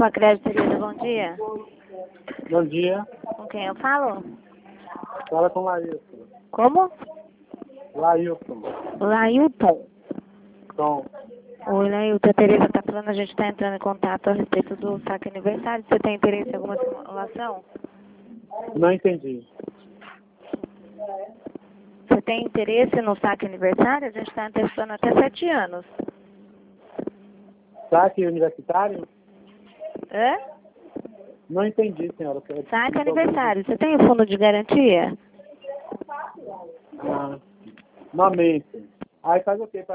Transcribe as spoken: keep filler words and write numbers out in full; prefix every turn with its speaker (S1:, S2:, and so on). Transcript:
S1: Grupo Acrédito, Tereza, bom dia.
S2: Bom dia.
S1: Com quem eu falo?
S2: Fala com o Lailton.
S1: Como?
S2: Lailton.
S1: Lailton.
S2: Tom.
S1: Oi, Lailton, a Tereza está falando, a gente está entrando em contato a respeito do saque aniversário. Você tem interesse em alguma simulação?
S2: Não entendi.
S1: Você tem interesse no saque aniversário? A gente está testando até sete anos.
S2: Saque universitário?
S1: Hã?
S2: Não entendi, senhora.
S1: Saque aniversário. Você tem o fundo de garantia?
S2: Ah, uma mente. Aí faz o quê?